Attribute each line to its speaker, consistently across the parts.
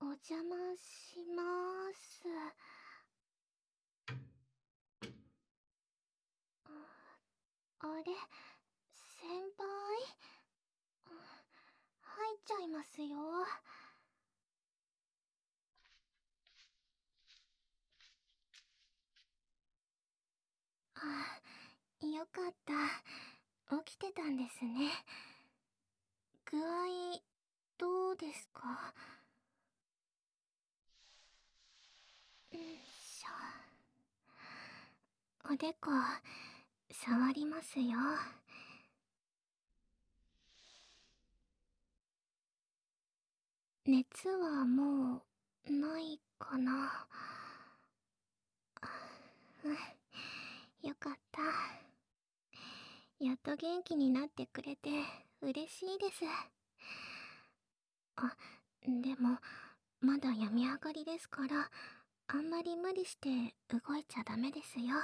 Speaker 1: 邪魔します。あれ、先輩？入っちゃいますよ。よかった。起きてたんですね。具合、どうですか？しょ。おでこ、触りますよ。熱はもう、ないかな。うん、よかった。やっと元気になってくれて嬉しいです。あ、でも、まだ病み上がりですから、あんまり無理して動いちゃダメですよ。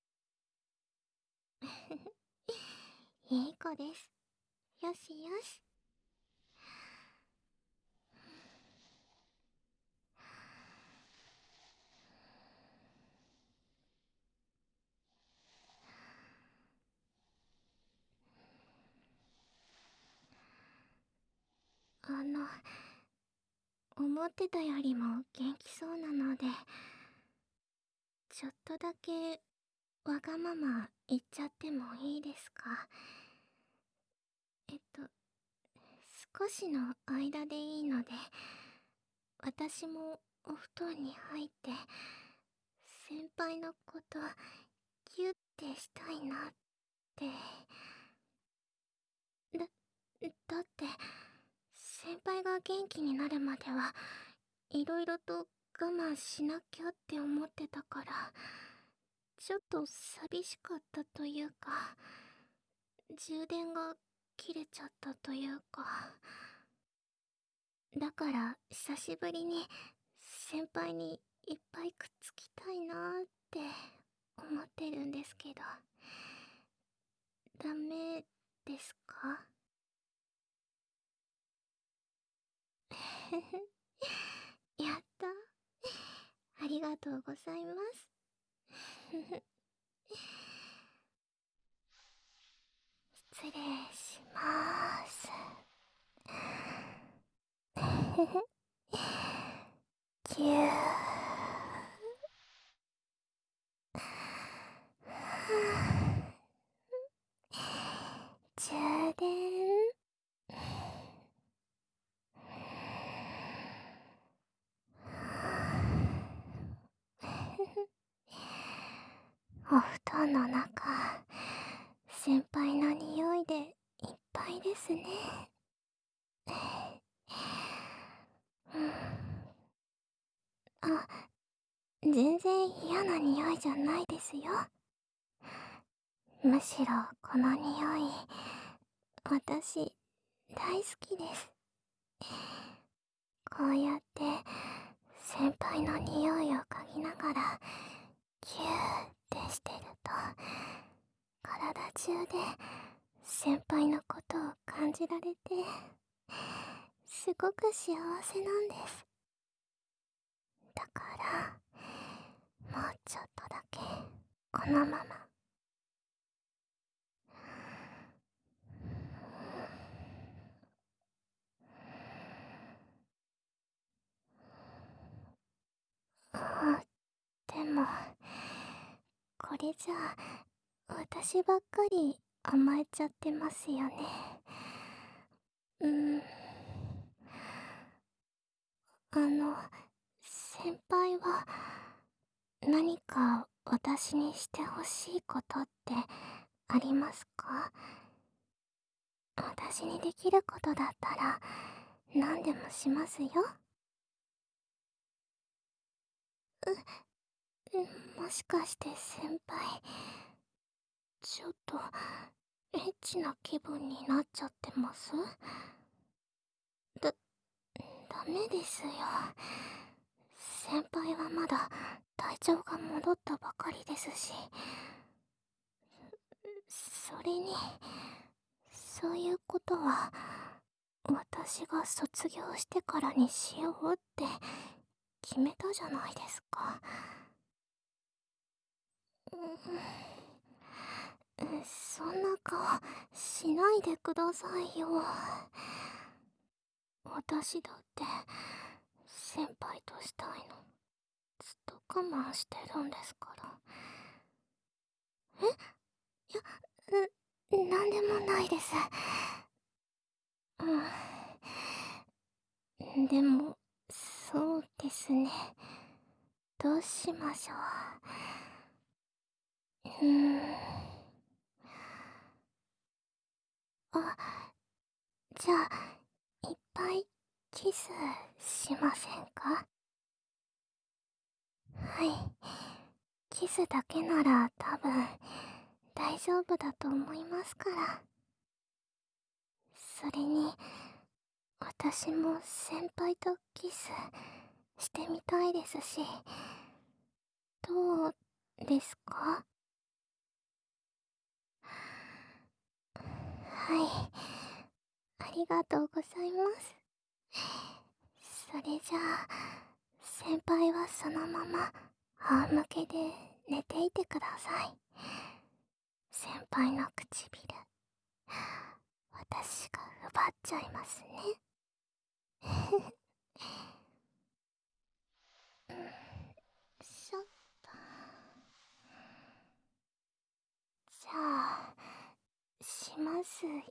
Speaker 1: いい子です。よしよし。思ってたよりも元気そうなので、ちょっとだけわがまま言っちゃってもいいですか？えっと、少しの間でいいので、私もお布団に入って、先輩のことギュッてしたいなって。だ、だって、先輩が元気になるまではいろいろと我慢しなきゃって思ってたから、ちょっと寂しかったというか、充電が切れちゃったというか。だから久しぶりに先輩にいっぱいくっつきたいなーって思ってるんですけど、ダメですか？やった。ありがとうございます。失礼しまーす。ぎゅー。充電。お布団の中、先輩の匂いでいっぱいですね。うん、あ、全然嫌な匂いじゃないですよ。むしろこの匂い、私大好きです。こうやって先輩の匂いを嗅ぎながらキューってしてると、体中で先輩のことを感じられて、すごく幸せなんです。だからもうちょっとだけこのまま。あ、でもこれじゃあ私ばっかり甘えちゃってますよね。うん。先輩は何か私にしてほしいことってありますか？私にできることだったら何でもしますよ。もしかして先輩、ちょっとエッチな気分になっちゃってます？だ、ダメですよ。先輩はまだ体調が戻ったばかりですし。それに、そういうことは私が卒業してからにしようって決めたじゃないですか。そんな顔しないでくださいよ。私だって先輩としたいのずっと我慢してるんですから。いや、なんでもないです。でも、そうですね。どうしましょう。あ、じゃあ、いっぱいキスしませんか？はい。キスだけなら多分大丈夫だと思いますから。それに、私も先輩とキスしてみたいですし、どうですか？はい。ありがとうございます。それじゃあ、先輩はそのまま仰向けで寝ていてください。先輩の唇、私が奪っちゃいますね。しょっと。じゃあ、しますよ。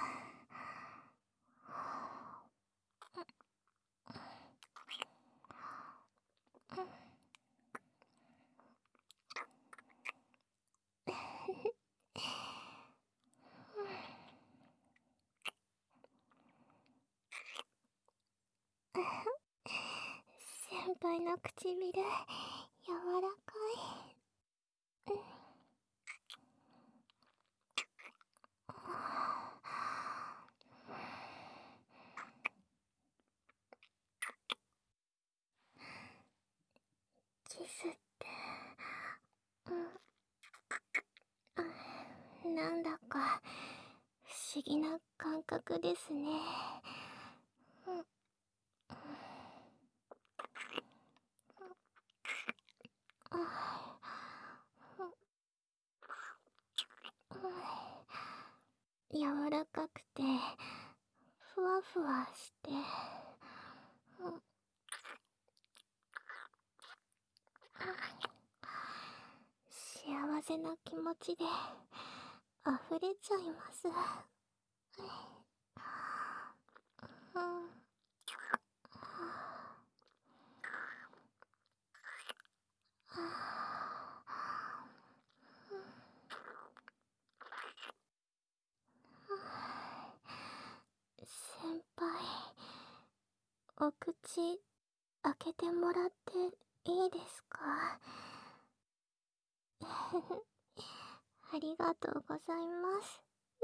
Speaker 1: 先輩の唇、柔らかい。キスって、なんだか不思議な感覚ですね。柔らかくてふわふわして、幸せな気持ちで溢れちゃいます。先輩、お口開けてもらっていいですか？ありがとうございます。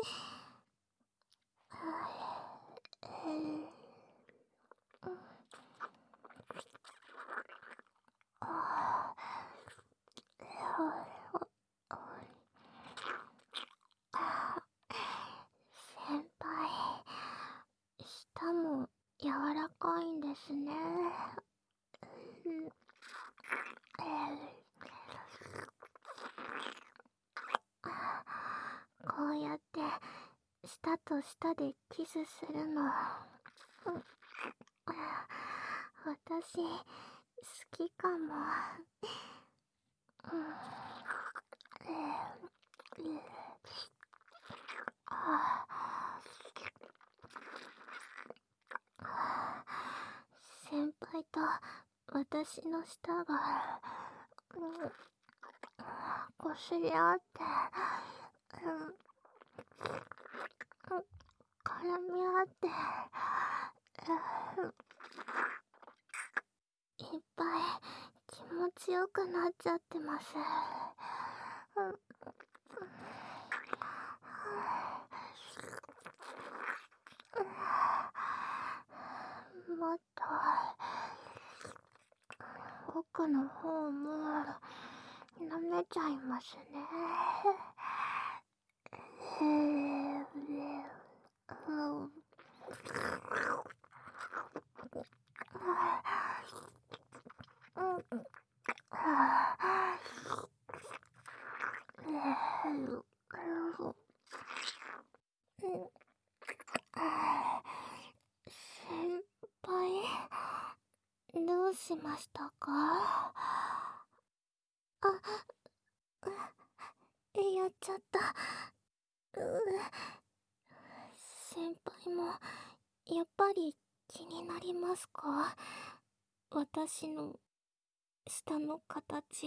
Speaker 1: 先輩、舌も柔らかいんですね。こうやって舌と舌でキスするの、私好きかも。先輩と私の舌がこすり合って、絡み合って、いっぱい気持ちよくなっちゃってます。もっと奥の方も舐めちゃいますね。 しましたか？あ、やっちゃった。先輩もやっぱり気になりますか？私の舌の形。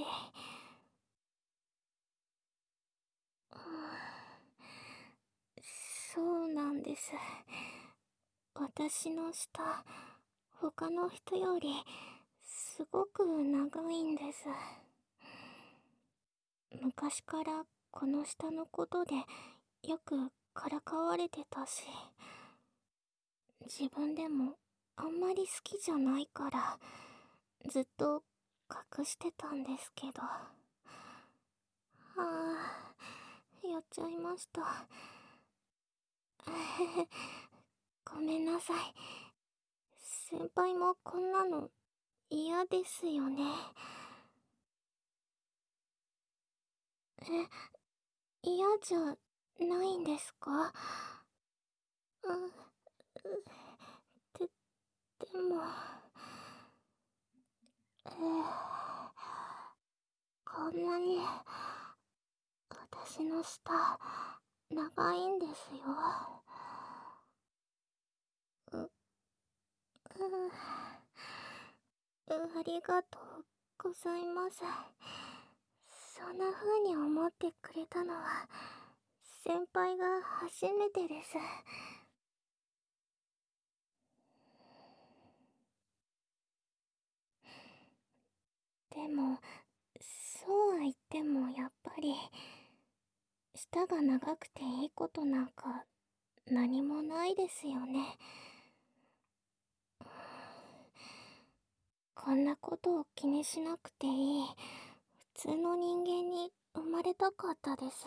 Speaker 1: そうなんです。私の舌、他の人よりすごく長いんです。昔からこの舌のことでよくからかわれてたし、自分でもあんまり好きじゃないからずっと隠してたんですけど。やっちゃいました。ごめんなさい。先輩もこんなの嫌ですよね。嫌じゃないんですか？うん、で、でも、こんなに私の舌長いんですよ。う、う、ありがとうございます。そんな風に思ってくれたのは先輩が初めてです。でも、そうは言ってもやっぱり舌が長くていいことなんか何もないですよね。こんなことを気にしなくていい普通の人間に生まれたかったです。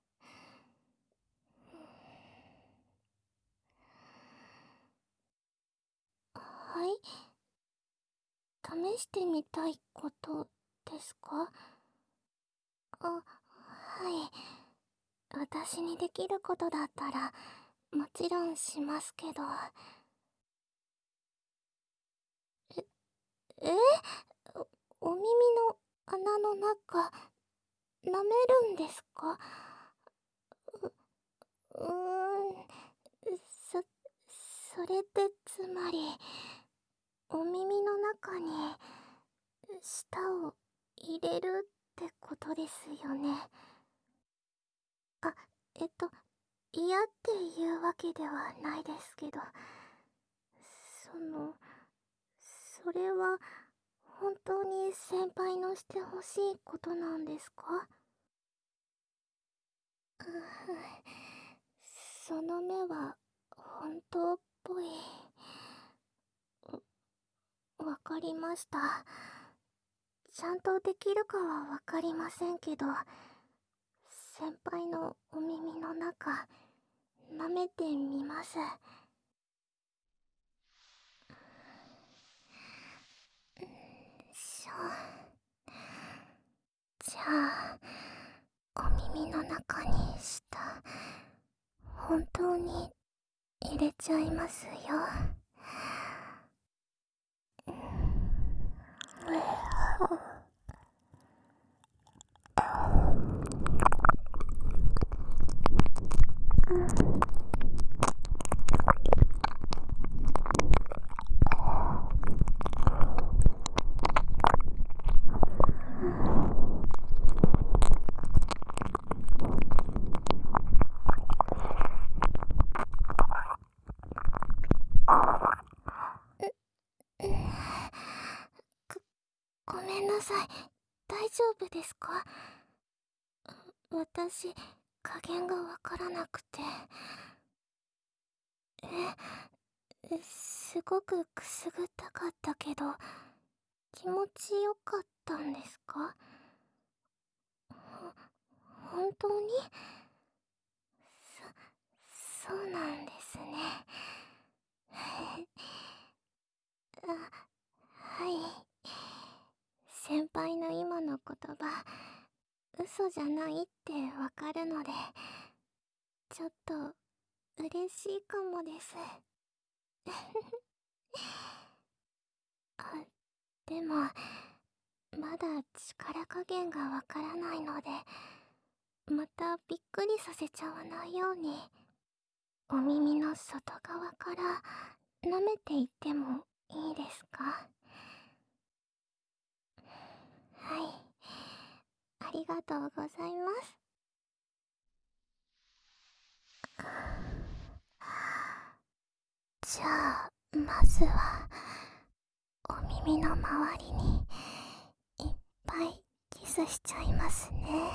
Speaker 1: はい、試してみたいことですか？はい。私にできることだったらもちろんしますけど。え、お耳の穴の中舐めるんですか？うーん、そ、それってつまり、お耳の中に舌を入れるってことですよね。あ、嫌っていうわけではないですけど、その、それは本当に先輩のしてほしいことなんですか？うん、その目は本当っぽい。わかりました。ちゃんとできるかはわかりませんけど、先輩のお耳の中、舐めてみます。しょ。じゃあ、お耳の中に舌、本当に入れちゃいますよ。ごめんなさい。大丈夫ですか？私、加減がわからなくて。すごくくすぐったかったけど、気持ちよかったんですか？本当に？そうなんですね。あ、はい。先輩の今の言葉、嘘じゃないってわかるので、ちょっと嬉しいかもです。あ、 でもまだ力加減がわからないので、またびっくりさせちゃわないように、お耳の外側から舐めていってもいいですか？はい、ありがとうございます。じゃあまずはお耳の周りにいっぱいキスしちゃいますね。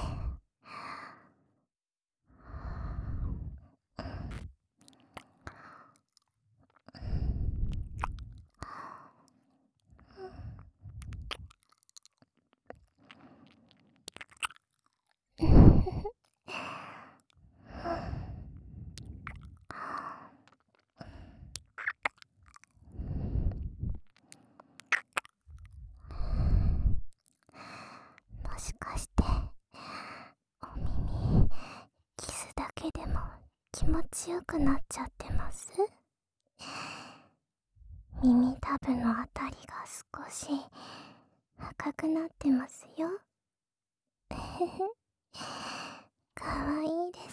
Speaker 1: もしかしてお耳キスだけでも気持ちよくなっちゃってます？耳たぶのあたりが少し赤くなってますよ。かわいいです。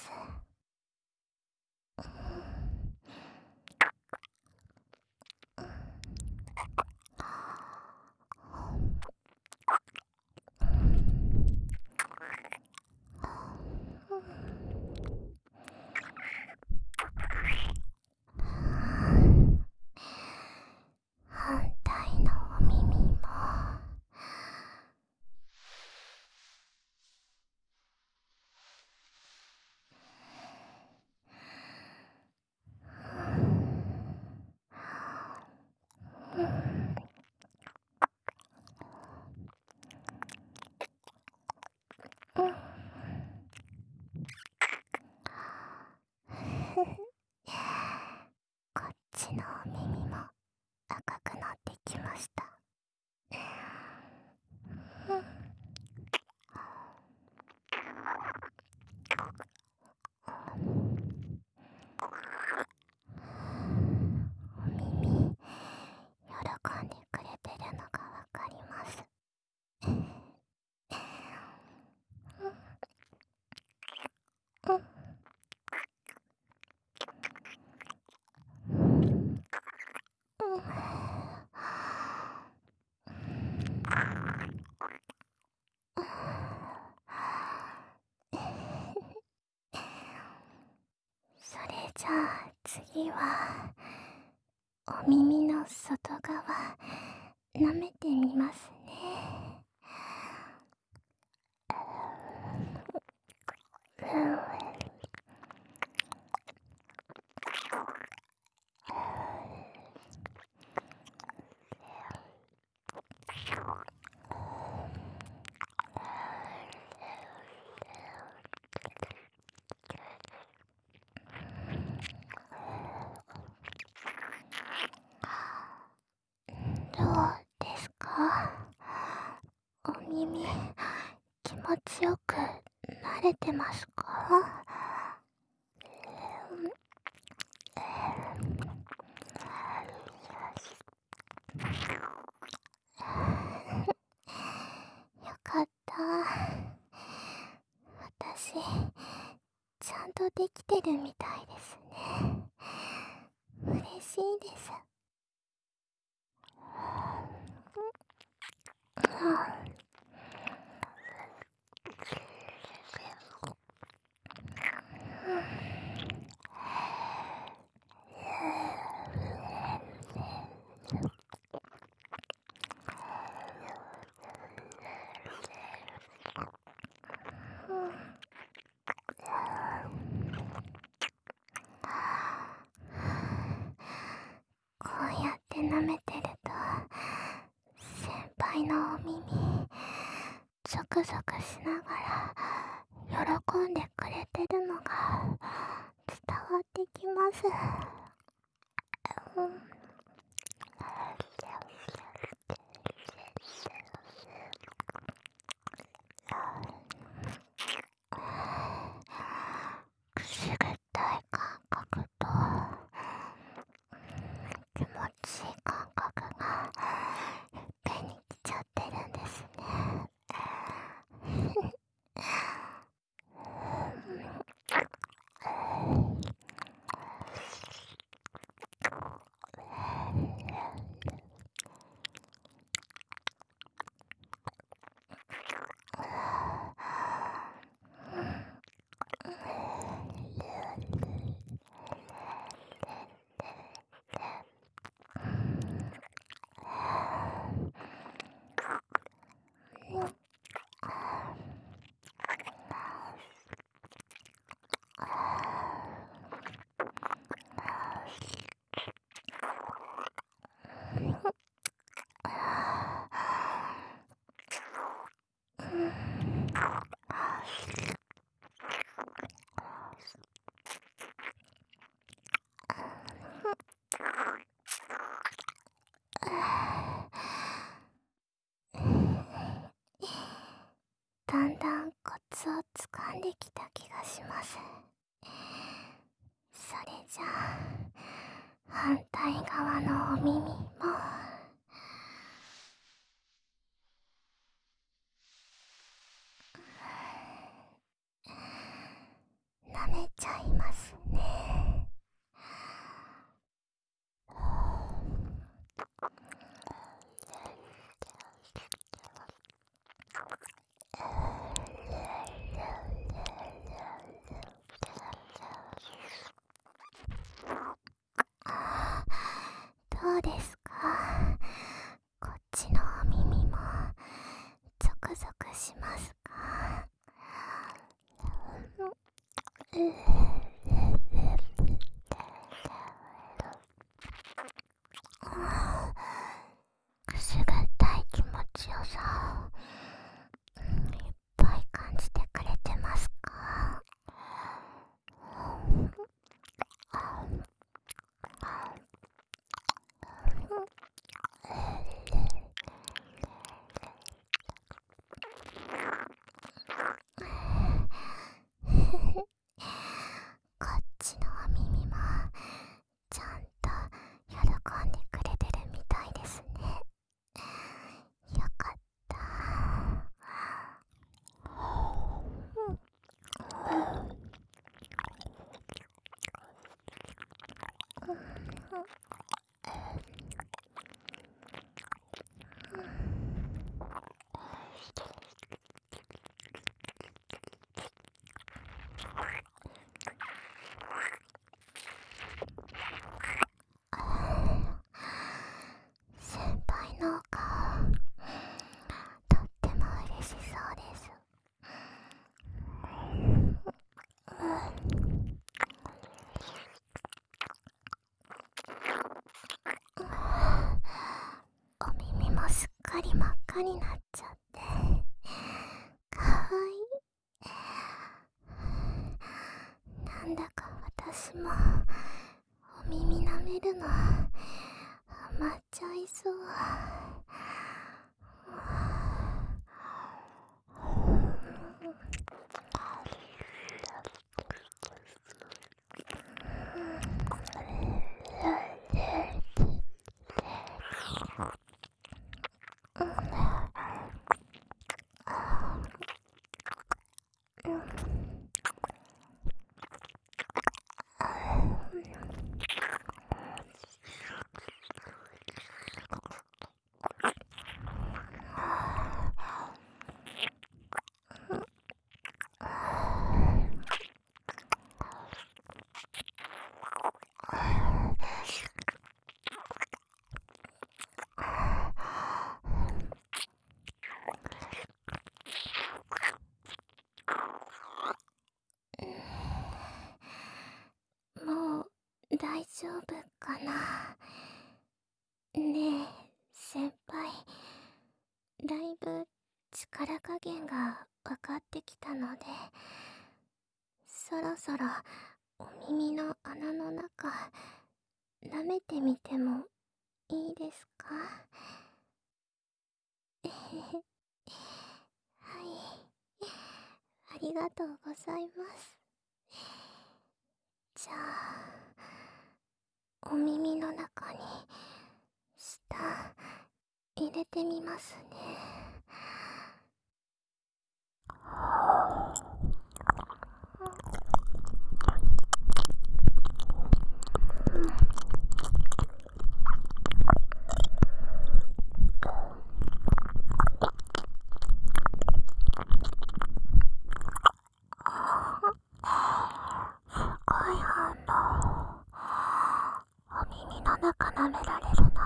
Speaker 1: 反対のお耳も。こっちのお耳も赤くなってきました。お耳喜んでくれてるのがわかります。それじゃあ次はお耳の外側舐めてみますね。どうですか？お耳気持ちよく慣れてますか？よかった。私ちゃんとできてるみたいですね。嬉しいです。こうやって舐めてると先輩のお耳ゾクゾクしながら喜んでくれてるのが伝わってきます。くすぐったい感覚と気持ちいい感覚がいっぺんに来んできた気がします。それじゃあ反対側のお耳も舐めちゃいますね。どうですか？こっちのお耳もゾクゾクしますか？くすぐったい気持ちよさをいっぱい感じてくれてますか？こっちのお耳もちゃんと喜んでくれてるみたいですね。よかった。先輩のお顔とっても嬉しそうです。お耳もすっかり真っ赤になっちゃってかわいい。なんだか私もお耳舐めるのハマっちゃいそう。もう大丈夫かな。ねえ先輩、だいぶ力加減が分かってきたので、そろそろお耳の穴の中舐めてみてもいいですか？えへへ。はい、ありがとうございます。じゃあお耳の中に舌入れてみますね。すごい反応。お耳の中舐められるの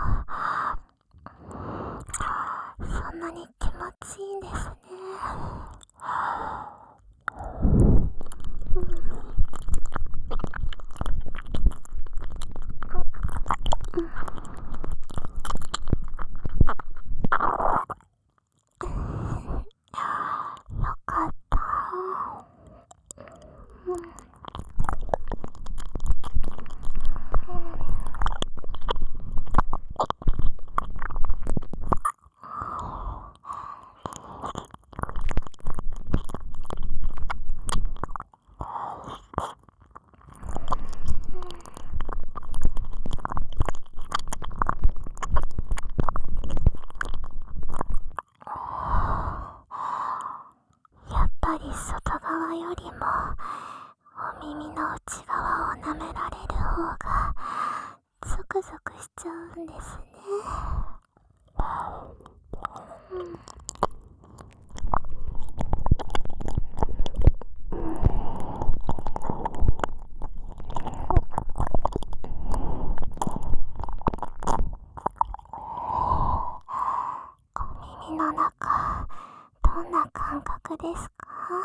Speaker 1: そんなに気持ちいいんですね。よかった。 外側よりもお耳の内側を舐められる方がゾクゾクしちゃうんですね。お耳の中、どんな感覚ですか？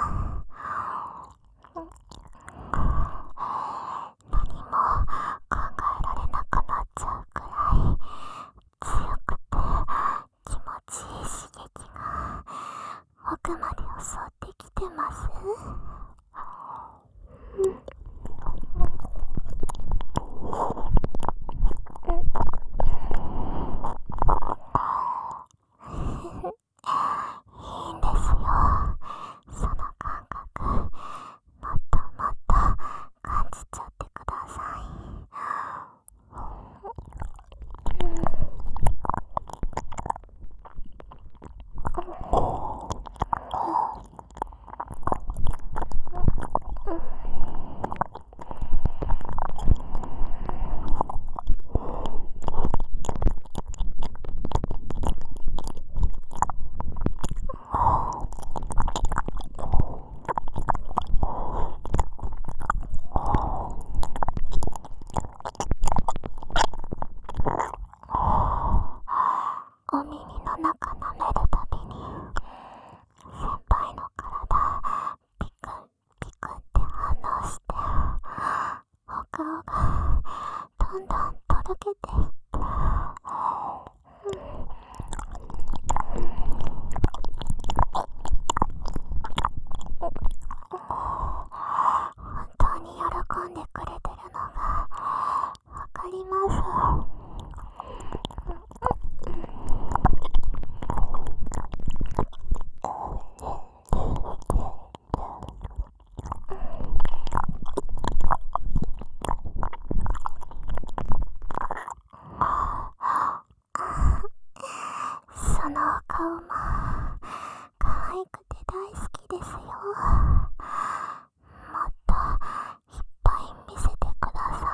Speaker 1: 何も考えられなくなっちゃうくらい強くて気持ちいい刺激が奥まで襲ってきてます。いいんですよ。その感覚、もっともっと感じちゃってください。お耳の中舐めるたびに先輩の体ピクンピクンって反応して、お顔がどんどんとろけていって、本当に喜んでくれてるのがわかります。そのお顔も可愛くて大好きですよ。もっといっぱい見せてくださ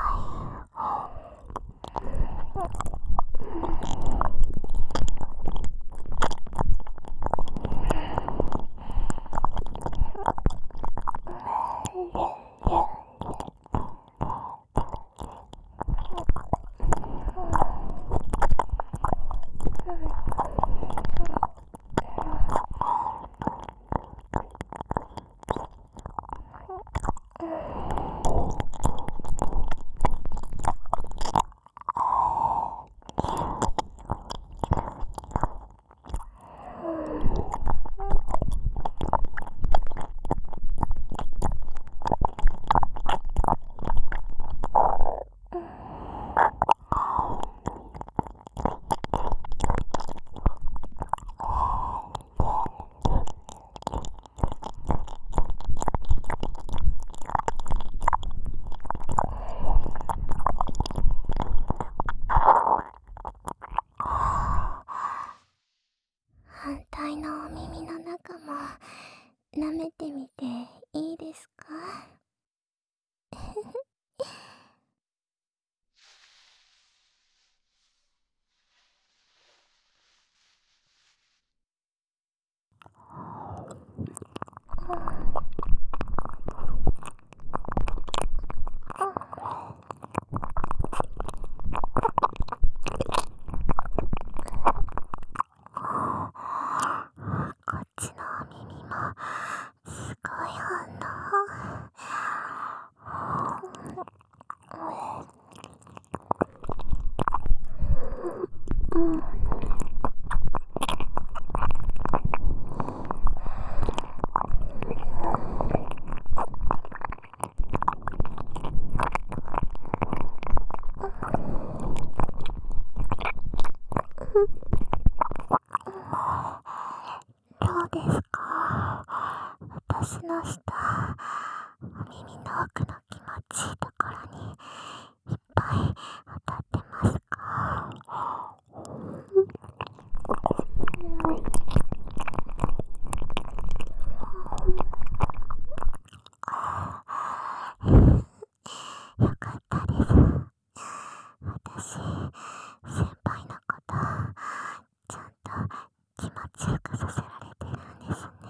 Speaker 1: 反対のお耳の中も舐めてみていいですか？こっちのお耳もすごい反応。どうですか？私の舌、耳の奥の気持ちいいところにいっぱい当たってますか？ 先輩のことちゃんと気持ちよくさせられてるんですね。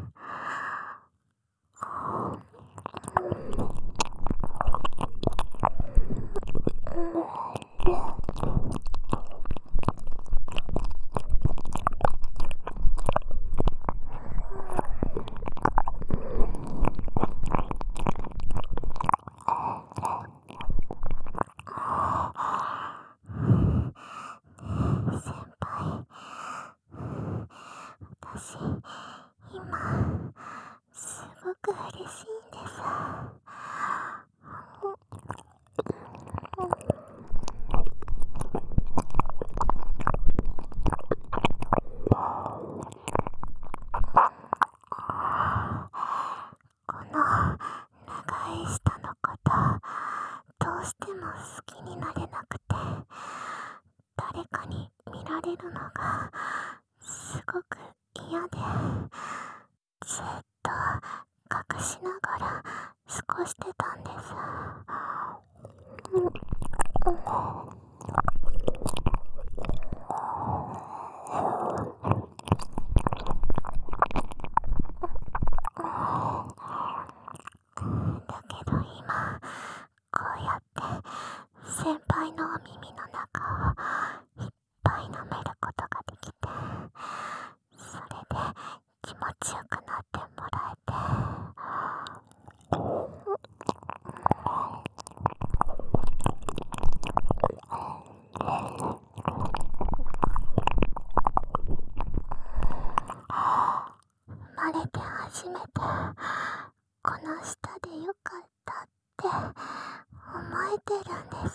Speaker 1: 先輩、私今すごく嬉しいんです。この長い舌のことどうしても好きになれなくて、誰かに見られるのがすごく嫌で、ずっと隠しながら過ごしてたんです。だけど今こうやって先輩のお耳の中をいっぱい舐めることができて、それで気持ちよくなってもらえて、生まれて初めてこの舌でよかったって思えてるんです。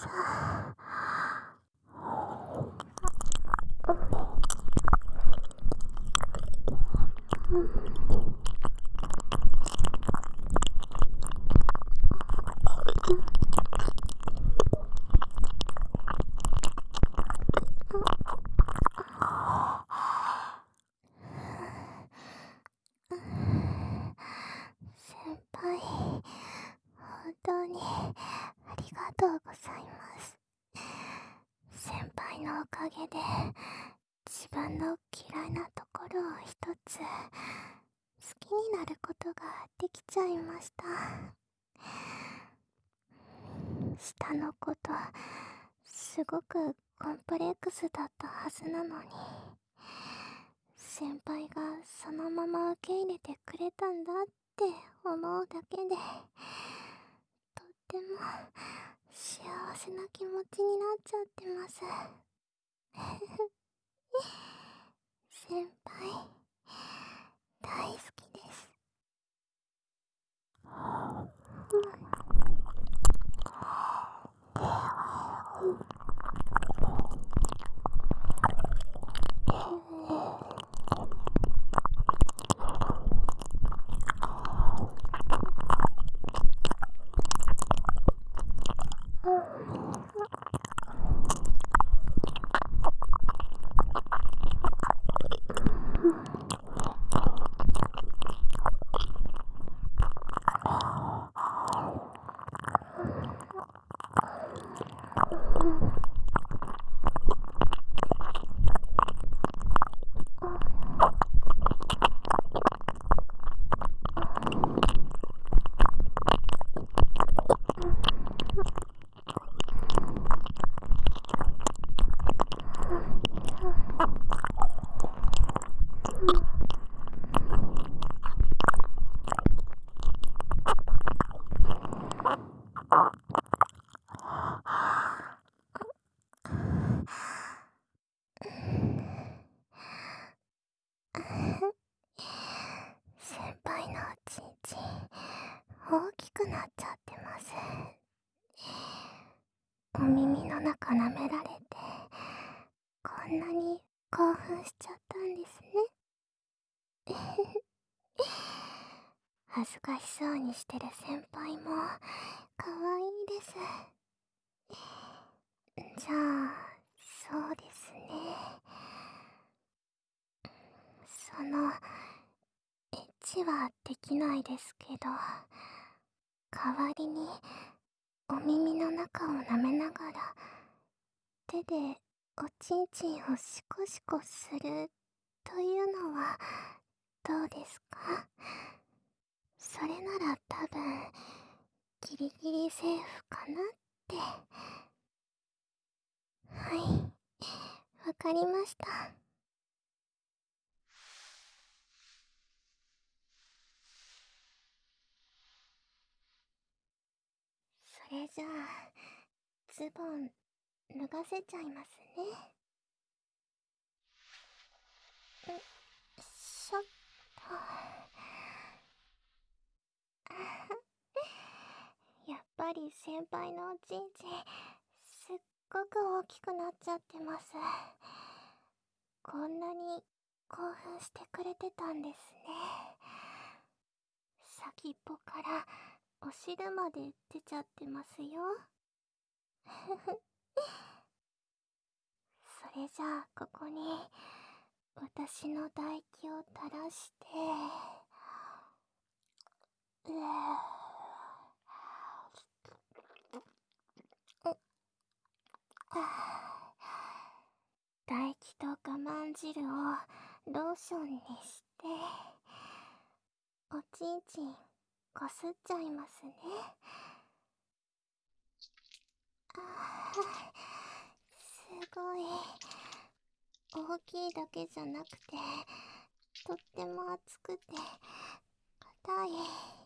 Speaker 1: 先輩、本当にありがとうございます。先輩のおかげで自分の嫌いなところを一つ好きになることができちゃいました。下のことすごくコンプレックスだったはずなのに、先輩がそのまま受け入れてくれたんだって思うだけで、とっても幸せな気持ちになっちゃってます。先輩、大好きです。先輩のおちんちん大きくなっちゃってます。お耳の中舐められてこんなに興奮しちゃったんですね。恥ずかしそうにしてる先輩も可愛いです。じゃあそうですね、そのエッチはできないですけど、代わりにお耳の中を舐めながら手でおちんちんをシコシコするというのはどうですか？それなら多分ギリギリセーフかなって。はい、わかりました。それじゃあズボン脱がせちゃいますね。しょっと。やっぱり先輩のおちんちんすっごく大きくなっちゃってます。こんなに興奮してくれてたんですね。先っぽからお汁まで出ちゃってますよ。それじゃあここに私の唾液を垂らして、唾液と我慢汁をローションにしておちんちんこすっちゃいますね。すごい大きいだけじゃなくてとっても熱くて硬い。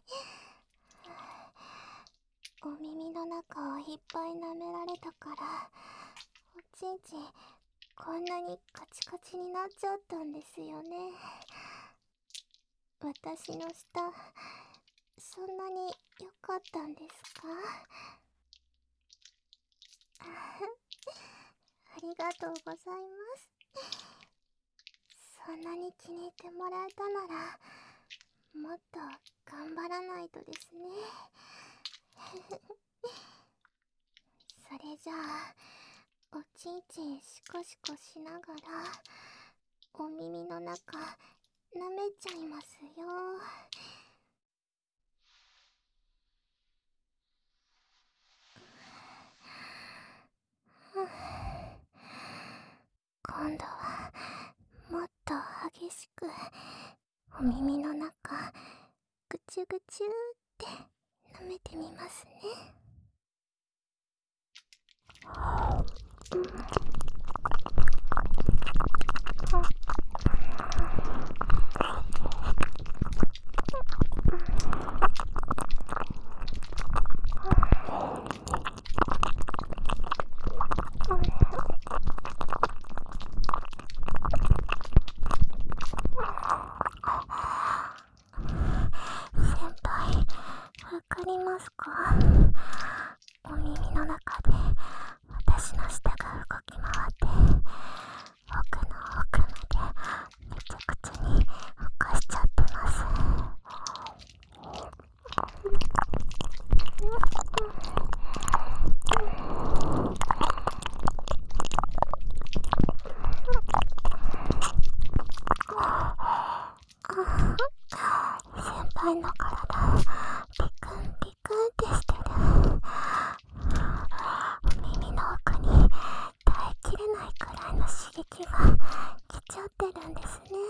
Speaker 1: お耳の中をいっぱい舐められたからおちんちんこんなにカチカチになっちゃったんですよね。私の舌そんなに良かったんですか？ありがとうございます。そんなに気に入ってもらえたならもっと頑張らないとですね。それじゃあおちんちんシコシコしながらお耳の中舐めちゃいますよ。今度はもっと激しくお耳の中ぐちゅぐちゅって舐めてみますね。先輩、わかりますか？お耳の中で私の舌が動き回って奥の奥までめちゃくちゃに起こしちゃってます。先輩の体ピクンピクンってしてる。お耳の奥に耐えきれないくらいの刺激が来ちゃってるんですね。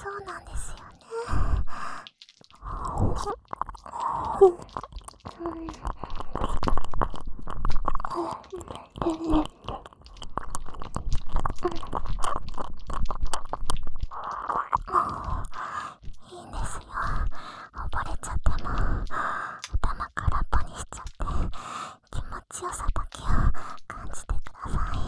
Speaker 1: そうなんですよね。いいんですよ。溺れちゃっても頭空っぽにしちゃって気持ちよさだけを感じてください。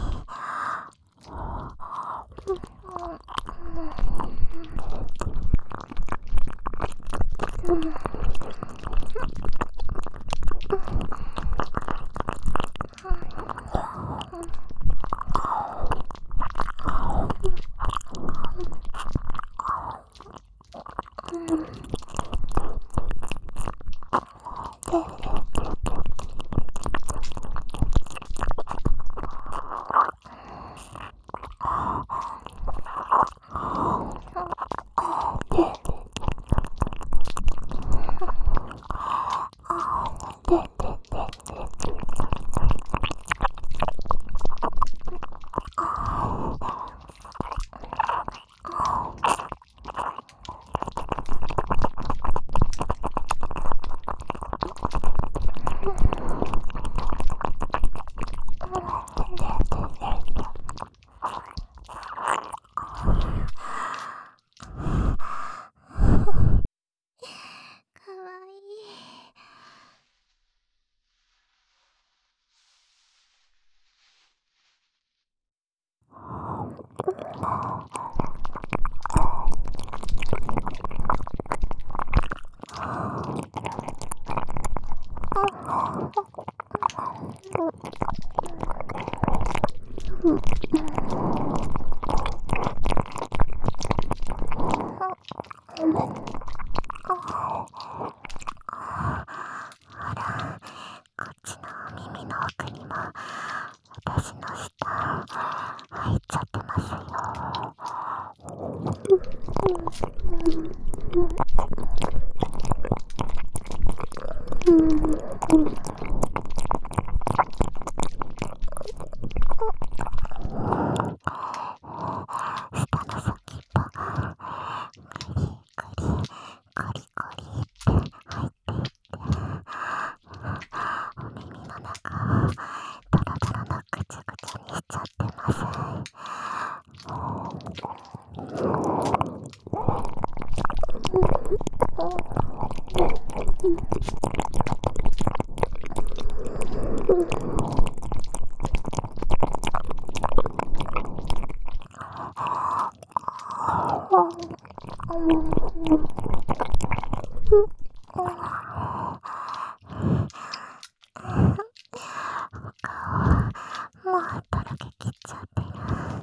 Speaker 1: かわいい。ほら、こっちのお耳の奥にも私の舌入っちゃってますよ。舌の先っぽがグリグリコリコリって入っていってお耳の中をドロドロのぐちゃぐちゃにしちゃってます。もうとろけきっちゃってる。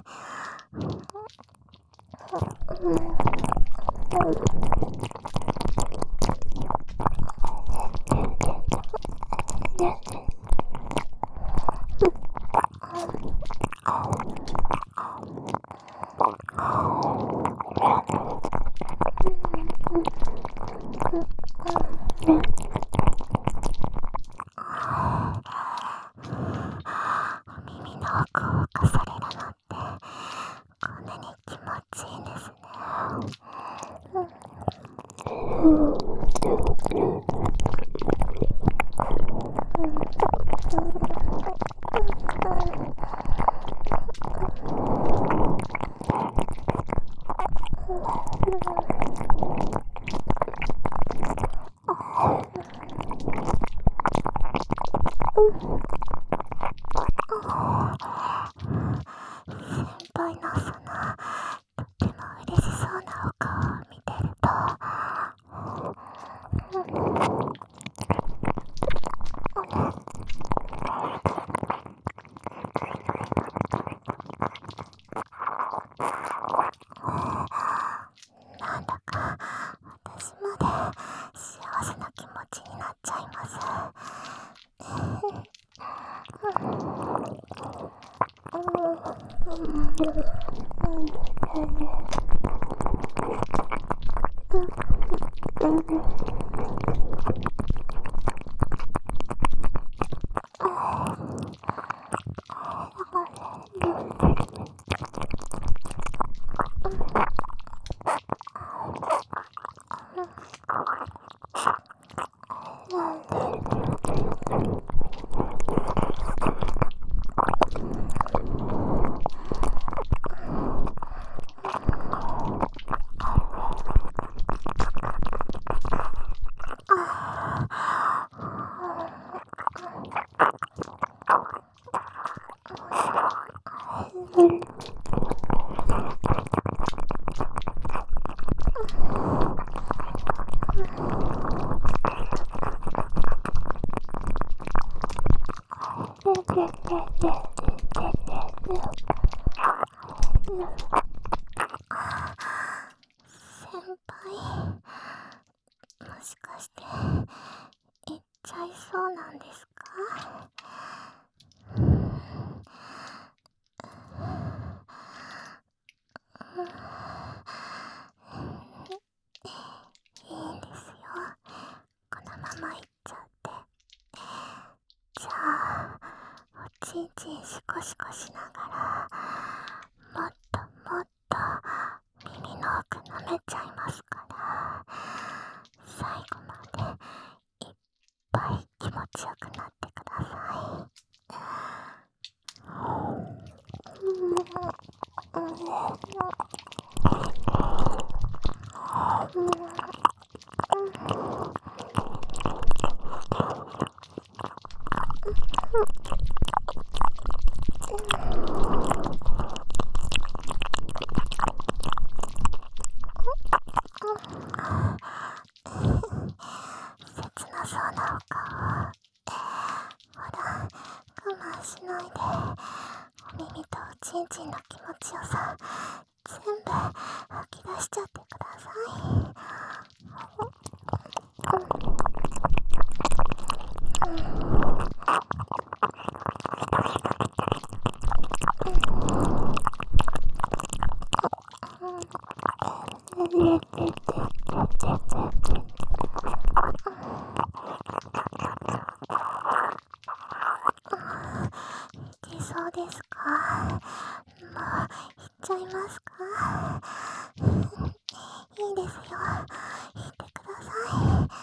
Speaker 1: 耳の奥を浮かされるのってこんなに気持ちいいんですね。先輩のそのとっても嬉しそうなお顔を見てるとなんだか私まで幸せな気持ちになっちゃいます。 先輩、もしかして行っちゃいそうなんですか？いいんですよ、このまま行っちゃって。じゃあおちんちんシコシコしながら、もっともっと耳の奥舐めちゃいますから、最後までいっぱい気持ちよくなってください。切なそうなお顔、ほら、我慢しないで、お耳とおちんちんの気持ちよさ全部吐き出しちゃってください。いけそうですか？もう行っちゃいますか？いいですよ、行ってください。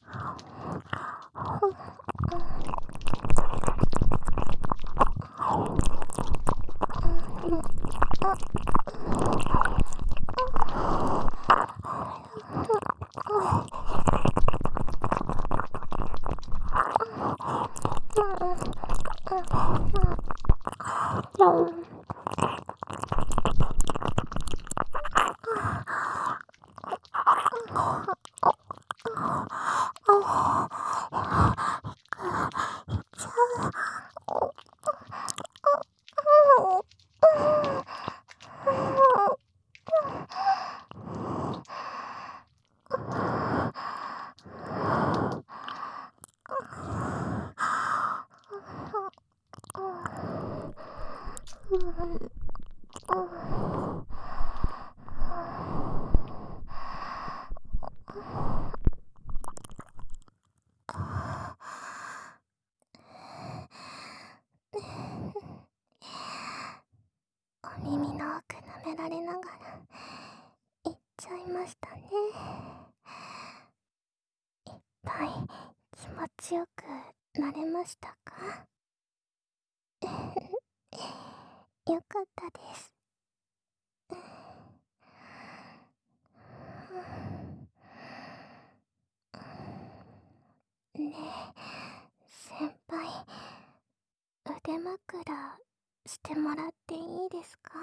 Speaker 1: お耳の奥舐められながら行っちゃいましたね。いっぱい気持ちよくなれましたか？よかったです。ねえ、先輩、腕枕してもらっていいですか？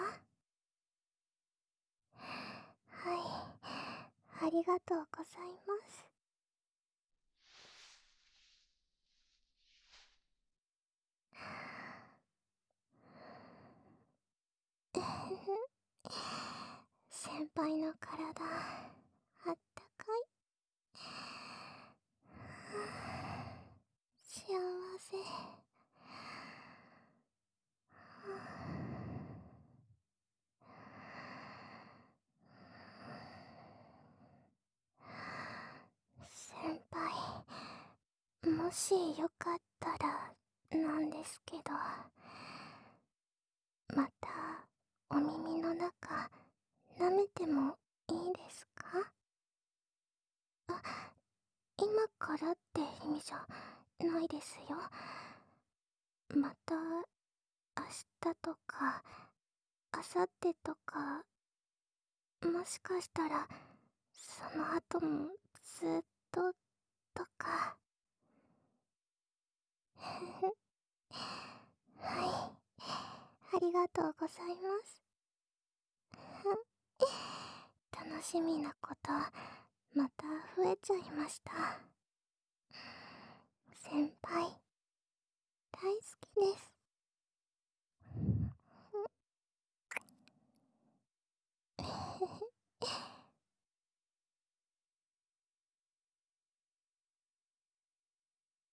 Speaker 1: はい、ありがとうございます。先輩の体、あったかい。幸せ。先輩、もしよかったらなんですけど、またお耳の中舐めてもいいですか？あ、今からって意味じゃないですよ。また明日とか明後日とか、もしかしたらその後もずっととか。はい、ありがとうございます。楽しみなことまた増えちゃいました。先輩、大好きです。